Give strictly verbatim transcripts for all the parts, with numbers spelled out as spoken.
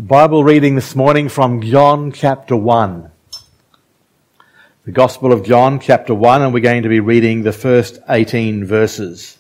Bible reading this morning from John chapter one. The Gospel of John chapter one, and we're going to be reading the first eighteen verses.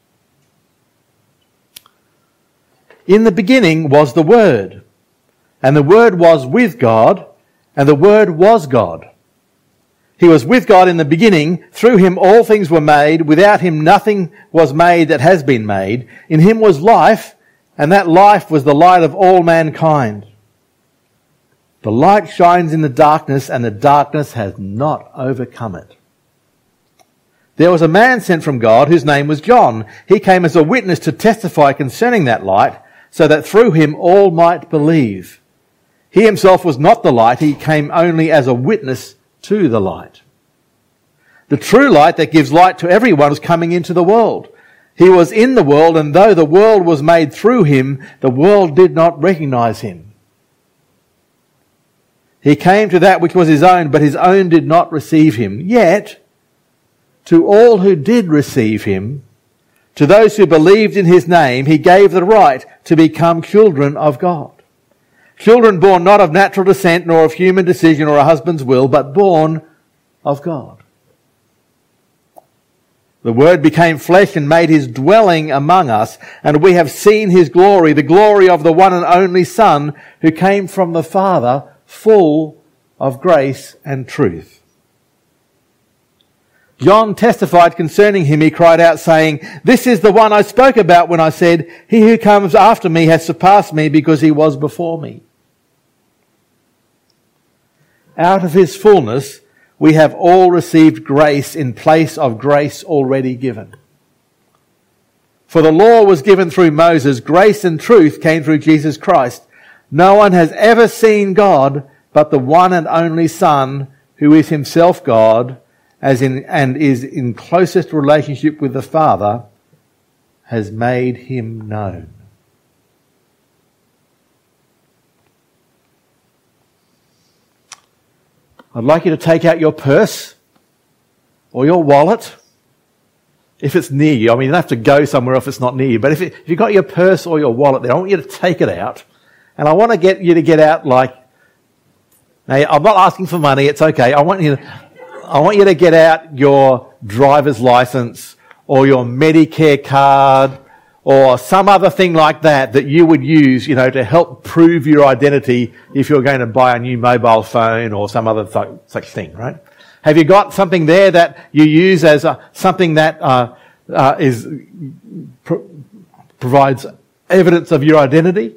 In the beginning was the Word, and the Word was with God, and the Word was God. He was with God in the beginning. Through him all things were made. Without him nothing was made that has been made. In him was life, and that life was the light of all mankind. The light shines in the darkness, and the darkness has not overcome it. There was a man sent from God whose name was John. He came as a witness to testify concerning that light, so that through him all might believe. He himself was not the light. He came only as a witness to the light. The true light that gives light to everyone was coming into the world. He was in the world, and though the world was made through him, the world did not recognize him. He came to that which was his own, but his own did not receive him. Yet, to all who did receive him, to those who believed in his name, he gave the right to become children of God. Children born not of natural descent, nor of human decision or a husband's will, but born of God. The Word became flesh and made his dwelling among us, and we have seen his glory, the glory of the one and only Son, who came from the Father, full of grace and truth. John testified concerning him. He cried out, saying, "This is the one I spoke about when I said, 'He who comes after me has surpassed me because he was before me.'" Out of his fullness we have all received grace in place of grace already given. For the law was given through Moses, grace and truth came through Jesus Christ. No one has ever seen God but the one and only Son, who is himself God, as in and is in closest relationship with the Father, has made him known. I'd like you to take out your purse or your wallet, if it's near you. I mean, you don't have to go somewhere if it's not near you, but if, it, if you've got your purse or your wallet there, I want you to take it out. And I want to get you to get out like, now I'm not asking for money, it's okay. I want you to, I want you to get out your driver's license or your Medicare card or some other thing like that that you would use, you know, to help prove your identity if you're going to buy a new mobile phone or some other th- such thing, right? Have you got something there that you use as a, something that uh, uh, is pro- provides evidence of your identity?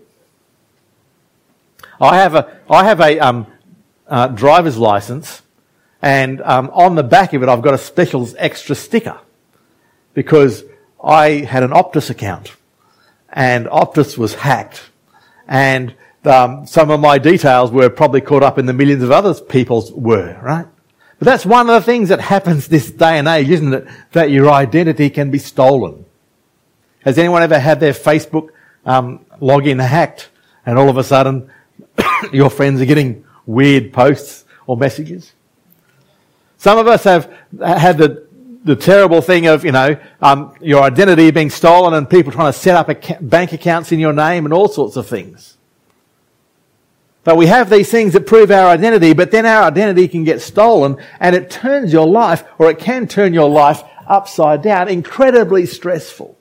I have a I have a um, uh, driver's license, and um, on the back of it I've got a special extra sticker because I had an Optus account, and Optus was hacked, and um, some of my details were probably caught up in the millions of other people's were, right? But that's one of the things that happens this day and age, isn't it? That your identity can be stolen. Has anyone ever had their Facebook um, login hacked, and all of a sudden your friends are getting weird posts or messages? Some of us have had the the terrible thing of, you know, um, your identity being stolen and people trying to set up a bank accounts in your name and all sorts of things. But we have these things that prove our identity, but then our identity can get stolen and it turns your life, or it can turn your life upside down, incredibly stressful.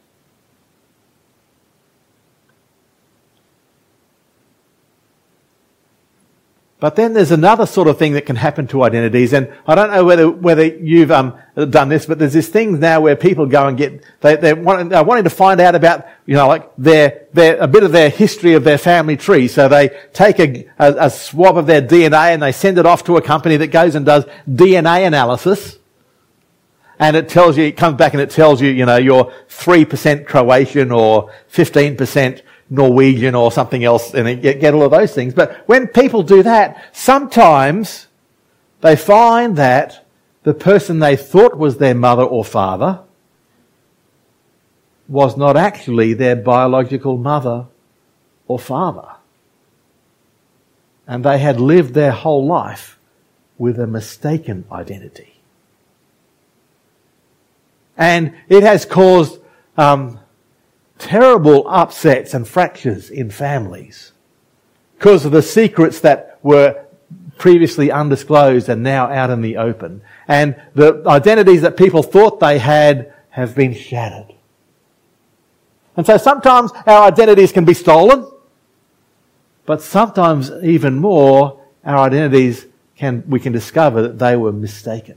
But then there's another sort of thing that can happen to identities, and I don't know whether whether you've um, done this, but there's this thing now where people go and get they they want they're wanting to find out about, you know, like their their a bit of their history of their family tree. So they take a, a, a swab of their D N A and they send it off to a company that goes and does D N A analysis, and it tells you, it comes back and it tells you, you know, you're three percent Croatian or fifteen percent Norwegian or something else, and get, get all of those things. But when people do that, sometimes they find that the person they thought was their mother or father was not actually their biological mother or father. And they had lived their whole life with a mistaken identity. And it has caused um, terrible upsets and fractures in families. because of the secrets that were previously undisclosed and now out in the open. And the identities that people thought they had have been shattered. And so sometimes our identities can be stolen, but sometimes even more, our identities can, we can discover that they were mistaken.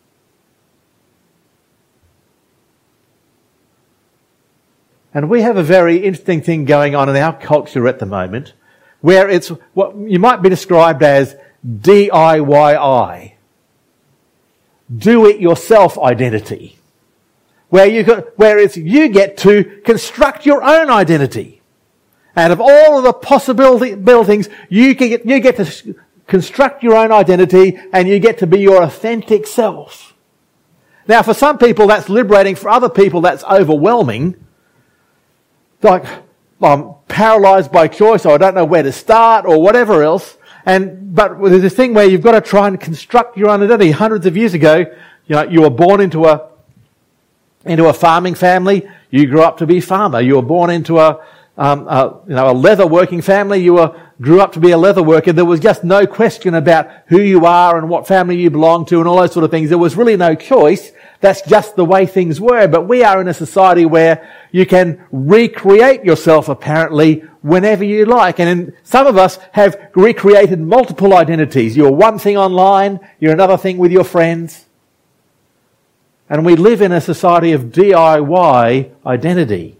And we have a very interesting thing going on in our culture at the moment, where it's what you might be described as D I Y I. Do-it-yourself identity. Where you got, where it's you get to construct your own identity. And of all of the possibility buildings, you can get, you get to construct your own identity and you get to be your authentic self. Now for some people that's liberating, for other people that's overwhelming. Like, I'm paralysed by choice, or I don't know where to start, or whatever else. And but there's this thing where you've got to try and construct your own identity. Hundreds of years ago, you know, you were born into a into a farming family. You grew up to be a farmer. You were born into a, um, a you know a leather working family. You were grew up to be a leather worker. There was just no question about who you are and what family you belong to and all those sort of things. There was really no choice. That's just the way things were. But we are in a society where you can recreate yourself, apparently, whenever you like. And in, some of us have recreated multiple identities. You're one thing online, you're another thing with your friends. And we live in a society of D I Y identity.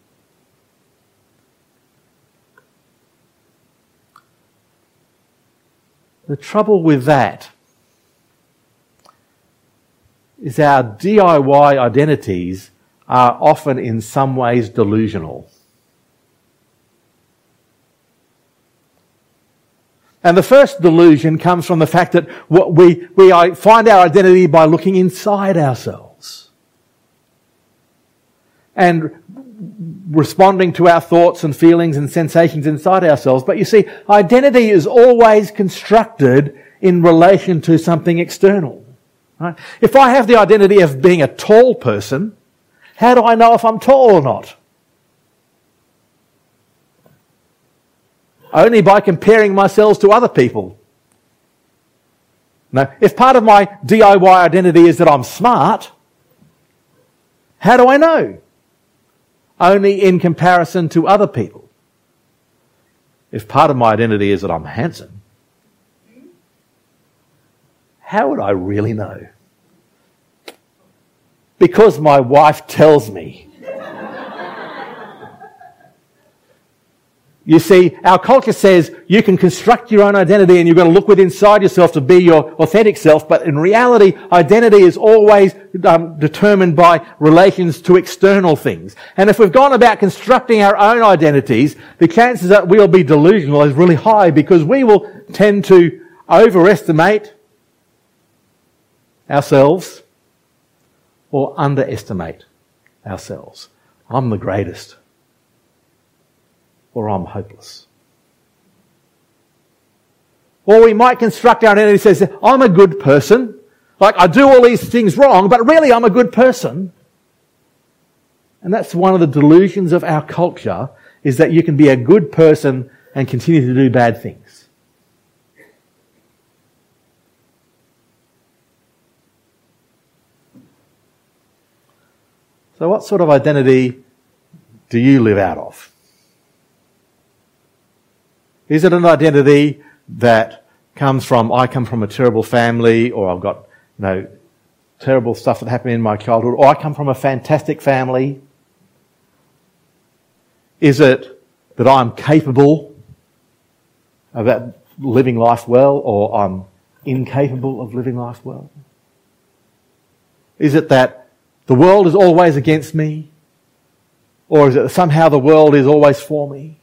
The trouble with that is our D I Y identities are often in some ways delusional. And the first delusion comes from the fact that what we, we find our identity by looking inside ourselves and responding to our thoughts and feelings and sensations inside ourselves. But you see, identity is always constructed in relation to something external. Right? If I have the identity of being a tall person, how do I know if I'm tall or not? Only by comparing myself to other people. Now, if part of my D I Y identity is that I'm smart, how do I know? Only in comparison to other people. If part of my identity is that I'm handsome, how would I really know? Because my wife tells me. You see, our culture says you can construct your own identity and you've got to look within inside yourself to be your authentic self, but in reality, identity is always um, determined by relations to external things. And if we've gone about constructing our own identities, the chances that we'll be delusional is really high, because we will tend to overestimate ourselves or underestimate ourselves. I'm the greatest. Or I'm hopeless. Or we might construct our identity that says, I'm a good person. Like, I do all these things wrong, but really I'm a good person. And that's one of the delusions of our culture, is that you can be a good person and continue to do bad things. So what sort of identity do you live out of? Is it an identity that comes from, I come from a terrible family, or I've got, you know, terrible stuff that happened in my childhood, or I come from a fantastic family? Is it that I'm capable of that living life well, or I'm incapable of living life well? Is it that the world is always against me, or is it that somehow the world is always for me?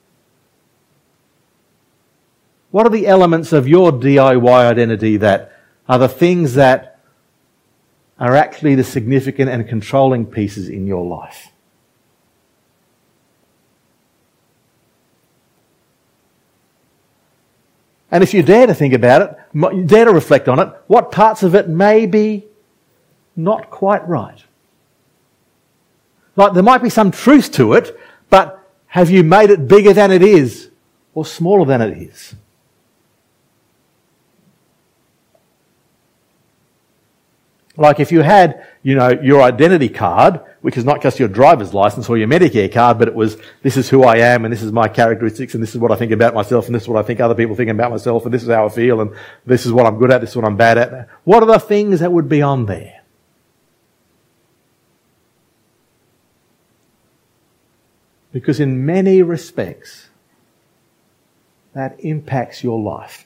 What are the elements of your D I Y identity that are the things that are actually the significant and controlling pieces in your life? And if you dare to think about it, dare to reflect on it, what parts of it may be not quite right? Like, there might be some truth to it, but have you made it bigger than it is? or smaller than it is. Like if you had, you know, your identity card, which is not just your driver's license or your Medicare card, but it was, this is who I am and this is my characteristics and this is what I think about myself and this is what I think other people think about myself and this is how I feel and this is what I'm good at, this is what I'm bad at. What are the things that would be on there? Because in many respects, that impacts your life.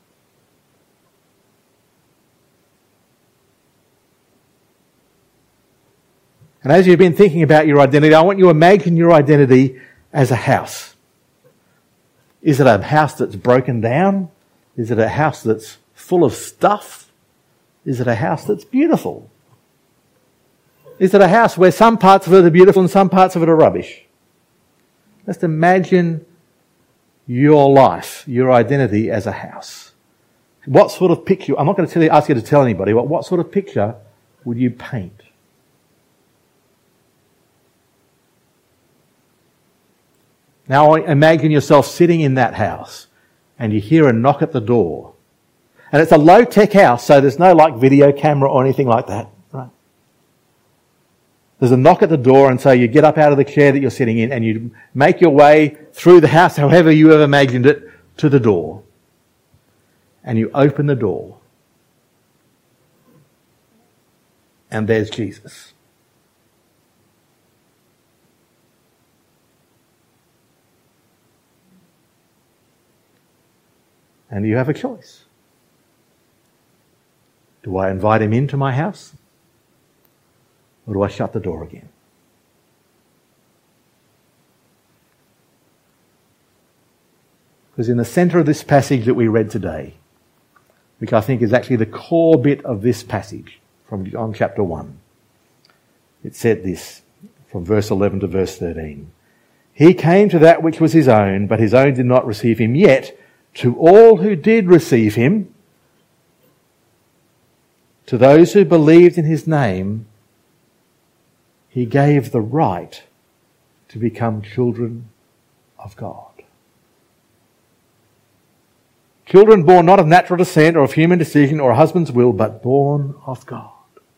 And as you've been thinking about your identity, I want you to imagine your identity as a house. Is it a house that's broken down? Is it a house that's full of stuff? Is it a house that's beautiful? Is it a house where some parts of it are beautiful and some parts of it are rubbish? Just imagine your life, your identity as a house. What sort of picture, I'm not going to tell you, ask you to tell anybody, but what sort of picture would you paint? Now imagine yourself sitting in that house and you hear a knock at the door. And it's a low-tech house, so there's no like video camera or anything like that. Right? There's a knock at the door, and so you get up out of the chair that you're sitting in and you make your way through the house, however you have imagined it, to the door. And you open the door. And there's Jesus. And you have a choice. Do I invite him into my house? Or do I shut the door again? Because in the centre of this passage that we read today, which I think is actually the core bit of this passage from John chapter one, it said this from verse eleven to verse thirteen. He came to that which was his own, but his own did not receive him. Yet to all who did receive him, to those who believed in his name, he gave the right to become children of God. Children born not of natural descent or of human decision or a husband's will, but born of God.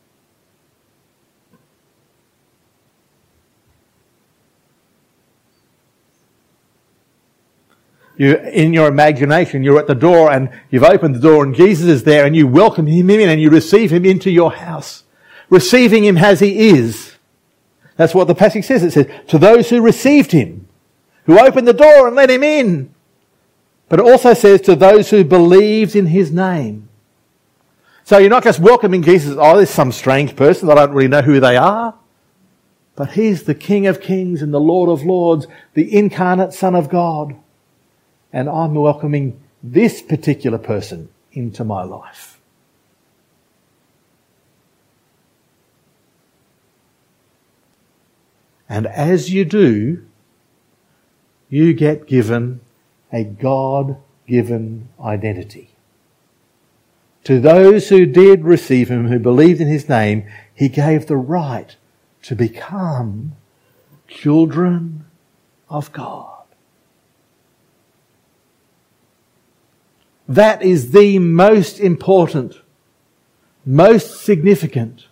You, in your imagination, you're at the door and you've opened the door and Jesus is there and you welcome him in and you receive him into your house. Receiving him as he is. That's what the passage says. It says, to those who received him, who opened the door and let him in. But it also says to those who believed in his name. So you're not just welcoming Jesus, oh, there's some strange person, I don't really know who they are. But he's the King of Kings and the Lord of Lords, the incarnate Son of God. And I'm welcoming this particular person into my life. And as you do, you get given a God-given identity. To those who did receive him, who believed in his name, he gave the right to become children of God. That is the most important, most significant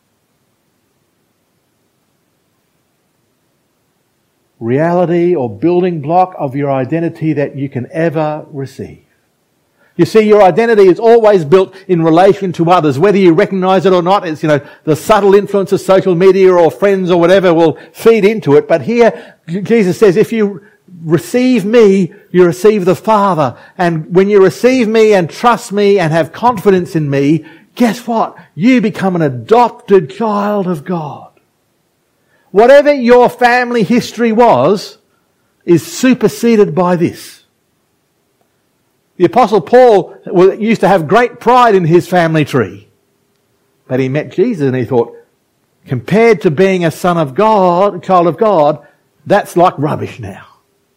reality or building block of your identity that you can ever receive. You see, your identity is always built in relation to others, whether you recognize it or not. It's, you know, the subtle influence of social media or friends or whatever will feed into it. But here, Jesus says, if you receive me, you receive the Father. And when you receive me and trust me and have confidence in me, guess what? You become an adopted child of God. Whatever your family history was, is superseded by this. The Apostle Paul used to have great pride in his family tree. But he met Jesus and he thought, compared to being a son of God, a child of God, that's like rubbish now.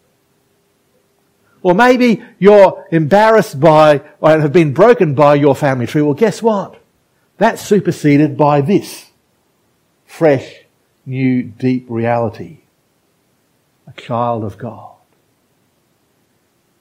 Or maybe you're embarrassed by, or have been broken by your family tree. Well, guess what? That's superseded by this fresh, new, deep reality. A child of God.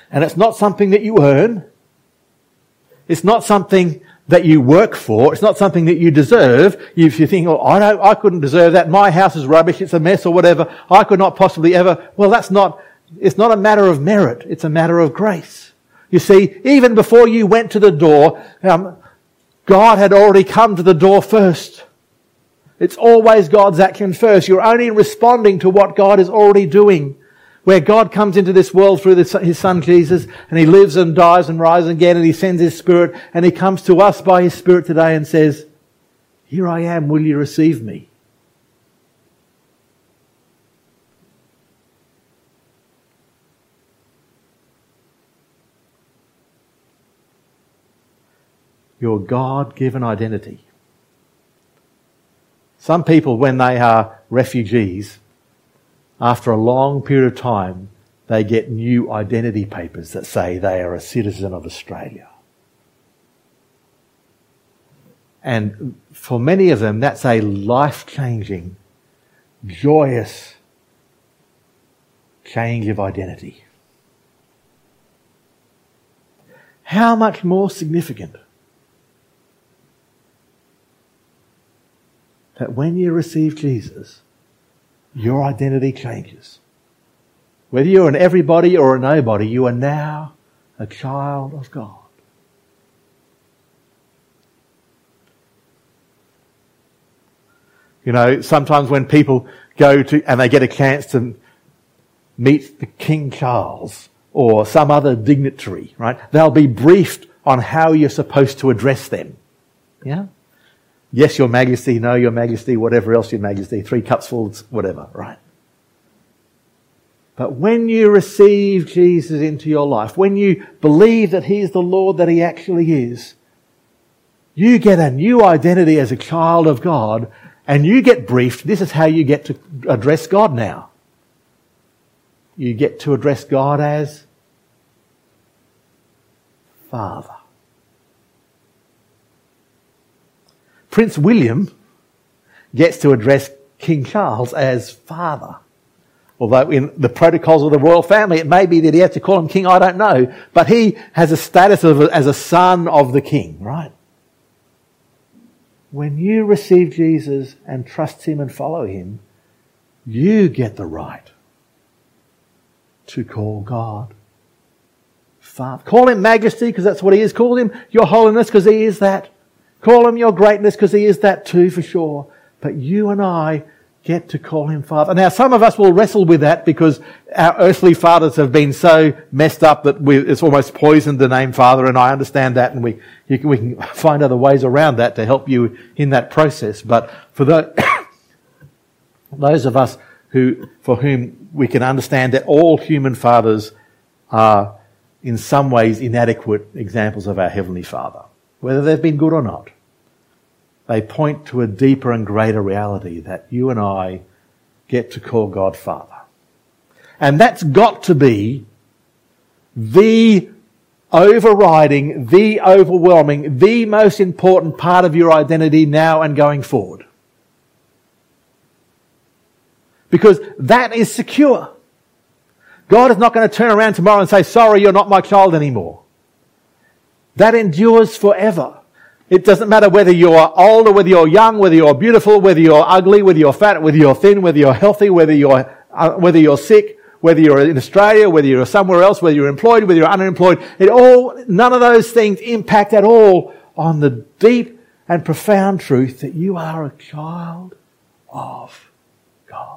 And it's not something that you earn. It's not something that you work for. It's not something that you deserve. If you think, oh, I don't, I couldn't deserve that. My house is rubbish. It's a mess or whatever. I could not possibly ever. Well, that's not, it's not a matter of merit. It's a matter of grace. You see, even before you went to the door, um, God had already come to the door first. It's always God's action first. You're only responding to what God is already doing. Where God comes into this world through His Son Jesus, and He lives and dies and rises again, and He sends His Spirit, and He comes to us by His Spirit today and says, here I am, will you receive me? Your God-given identity. Some people, when they are refugees, after a long period of time, they get new identity papers that say they are a citizen of Australia. And for many of them, that's a life-changing, joyous change of identity. How much more significant that when you receive Jesus, your identity changes. Whether you're an everybody or a nobody, you are now a child of God. You know, sometimes when people go to, and they get a chance to meet the King Charles or some other dignitary, right? They'll be briefed on how you're supposed to address them. Yeah? Yes, Your Majesty, no, Your Majesty, whatever else, Your Majesty, three cups full, whatever, right? But when you receive Jesus into your life, when you believe that He is the Lord that He actually is, you get a new identity as a child of God, and you get briefed. This is how you get to address God now. You get to address God as Father. Prince William gets to address King Charles as Father. Although in the protocols of the royal family, it may be that he has to call him King, I don't know. But he has a status of as a son of the King, right? When you receive Jesus and trust Him and follow Him, you get the right to call God Father. Call Him Majesty because that's what He is. Call Him Your Holiness because He is that. Call Him Your Greatness because He is that too for sure. But you and I get to call Him Father. Now some of us will wrestle with that because our earthly fathers have been so messed up that we, it's almost poisoned the name Father, and I understand that, and we you can, we can find other ways around that to help you in that process. But for the, those of us who, for whom we can understand that all human fathers are in some ways inadequate examples of our Heavenly Father, whether they've been good or not, they point to a deeper and greater reality that you and I get to call God Father. And that's got to be the overriding, the overwhelming, the most important part of your identity now and going forward. Because that is secure. God is not going to turn around tomorrow and say, sorry, you're not my child anymore. That endures forever. It doesn't matter whether you're old or whether you're young, whether you're beautiful, whether you're ugly, whether you're fat, whether you're thin, whether you're healthy, whether you're uh, whether you're sick, whether you're in Australia, whether you're somewhere else, whether you're employed, whether you're unemployed. It all, none of those things impact at all on the deep and profound truth that you are a child of God.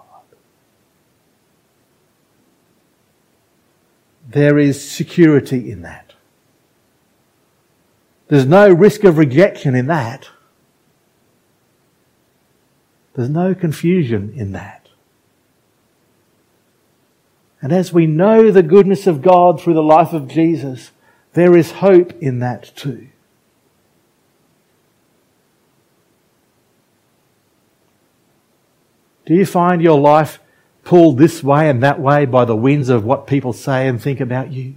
There is security in that. There's no risk of rejection in that. There's no confusion in that. And as we know the goodness of God through the life of Jesus, there is hope in that too. Do you find your life pulled this way and that way by the winds of what people say and think about you?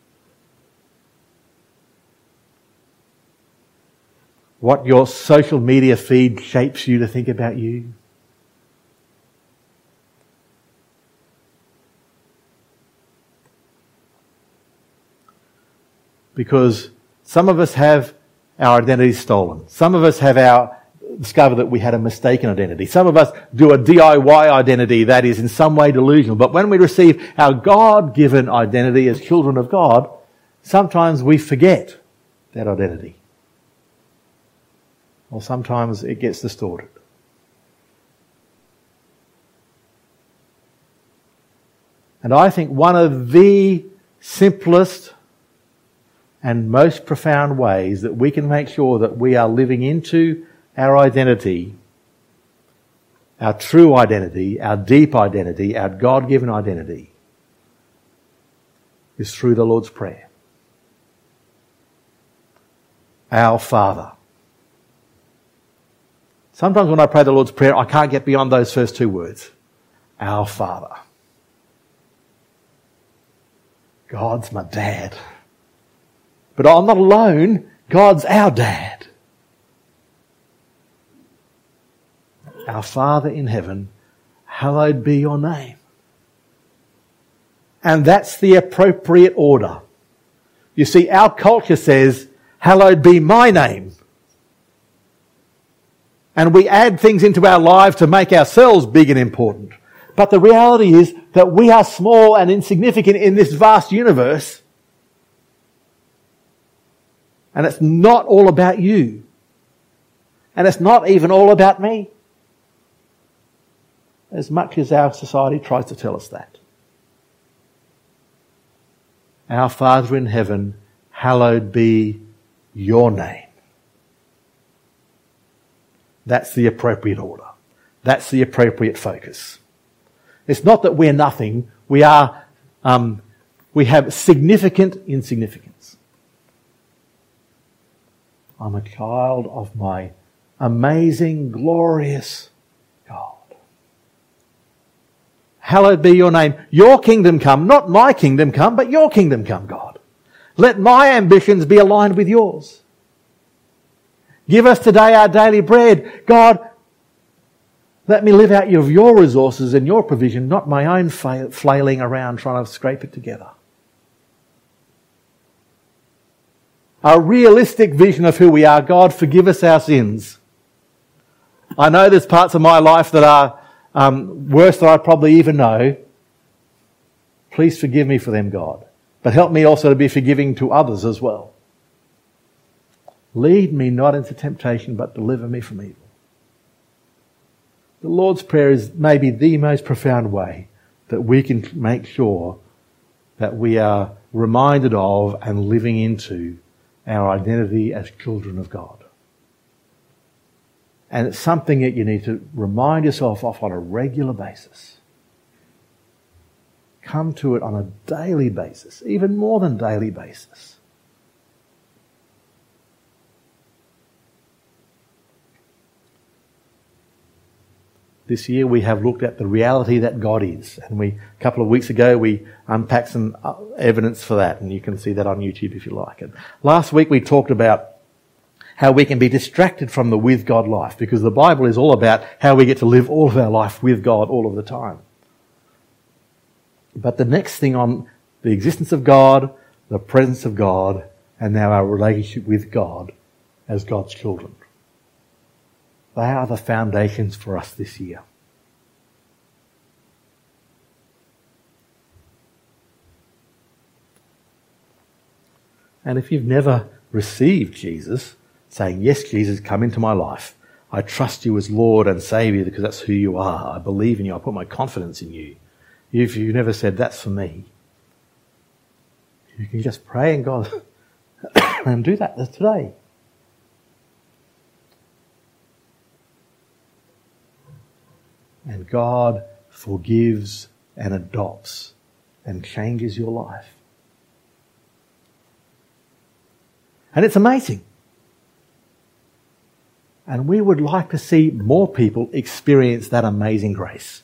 What your social media feed shapes you to think about you? because some of us have our identity stolen. Some of us have our discover that we had a mistaken identity. Some of us do a D I Y identity that is in some way delusional. But when we receive our God-given identity as children of God, sometimes we forget that identity. Or sometimes it gets distorted. And I think one of the simplest and most profound ways that we can make sure that we are living into our identity, our true identity, our deep identity, our God-given identity, is through the Lord's Prayer. Our Father. Sometimes when I pray the Lord's Prayer, I can't get beyond those first two words. Our Father. God's my dad. But I'm not alone. God's our dad. Our Father in heaven, hallowed be your name. And that's the appropriate order. You see, our culture says, hallowed be my name. And we add things into our lives to make ourselves big and important. But the reality is that we are small and insignificant in this vast universe. And it's not all about you. And it's not even all about me. As much as our society tries to tell us that. Our Father in heaven, hallowed be your name. That's the appropriate order. That's the appropriate focus. It's not that we're nothing. We are, um, we have significant insignificance. I'm a child of my amazing, glorious God. Hallowed be your name. Your kingdom come, not my kingdom come, but your kingdom come, God. Let my ambitions be aligned with yours. Give us today our daily bread. God, let me live out of your resources and your provision, not my own flailing around trying to scrape it together. A realistic vision of who we are. God, forgive us our sins. I know there's parts of my life that are um, worse than I probably even know. Please forgive me for them, God. But help me also to be forgiving to others as well. Lead me not into temptation, but deliver me from evil. The Lord's Prayer is maybe the most profound way that we can make sure that we are reminded of and living into our identity as children of God. And it's something that you need to remind yourself of on a regular basis. Come to it on a daily basis, even more than daily basis. This year we have looked at the reality that God is. And we, a couple of weeks ago, we unpacked some evidence for that. And you can see that on YouTube if you like. And last week we talked about how we can be distracted from the with God life, because the Bible is all about how we get to live all of our life with God all of the time. But the next thing on the existence of God, the presence of God, and now our relationship with God as God's children. They are the foundations for us this year. And if you've never received Jesus, saying, yes, Jesus, come into my life. I trust you as Lord and Saviour because that's who you are. I believe in you. I put my confidence in you. If you've never said, that's for me, you can just pray and God and do that today. And God forgives and adopts and changes your life. And it's amazing. And we would like to see more people experience that amazing grace.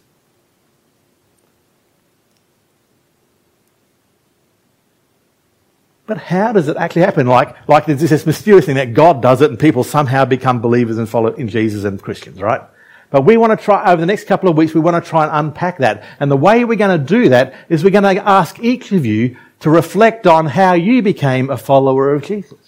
But how does it actually happen? Like, like there's this mysterious thing that God does it and people somehow become believers and follow in Jesus and Christians, right? But we want to try, over the next couple of weeks, we want to try and unpack that. And the way we're going to do that is we're going to ask each of you to reflect on how you became a follower of Jesus.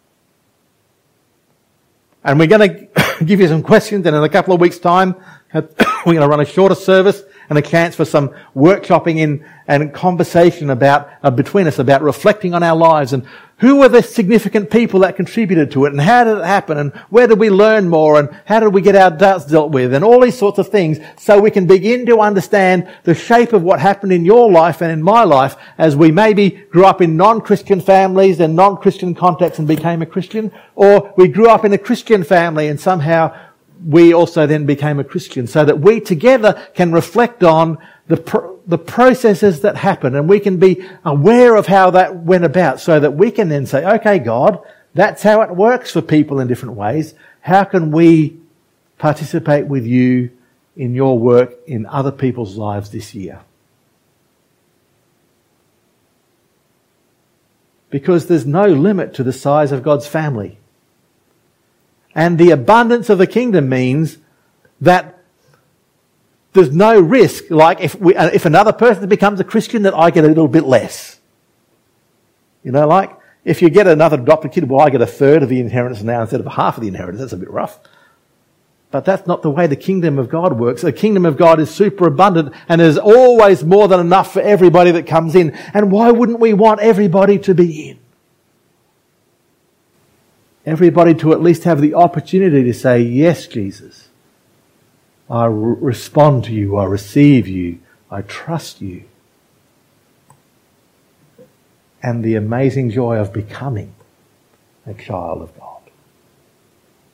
And we're going to give you some questions, and in a couple of weeks' time, we're going to run a shorter service and a chance for some workshopping in and conversation about uh, between us about reflecting on our lives and who were the significant people that contributed to it, and how did it happen, and where did we learn more, and how did we get our doubts dealt with, and all these sorts of things, so we can begin to understand the shape of what happened in your life and in my life as we maybe grew up in non-Christian families and non-Christian contexts and became a Christian, or we grew up in a Christian family and somehow we also then became a Christian, so that we together can reflect on the pro- the processes that happen, and we can be aware of how that went about, so that we can then say, okay, God, that's how it works for people in different ways. How can we participate with you in your work in other people's lives this year? Because there's no limit to the size of God's family. And the abundance of the kingdom means that there's no risk, like if we, if another person becomes a Christian, that I get a little bit less. You know, like if you get another adopted kid, well, I get a third of the inheritance now instead of half of the inheritance. That's a bit rough. But that's not the way the kingdom of God works. The kingdom of God is super abundant, and there's always more than enough for everybody that comes in. And why wouldn't we want everybody to be in? Everybody to at least have the opportunity to say, yes, Jesus, I re- respond to you, I receive you, I trust you. And the amazing joy of becoming a child of God.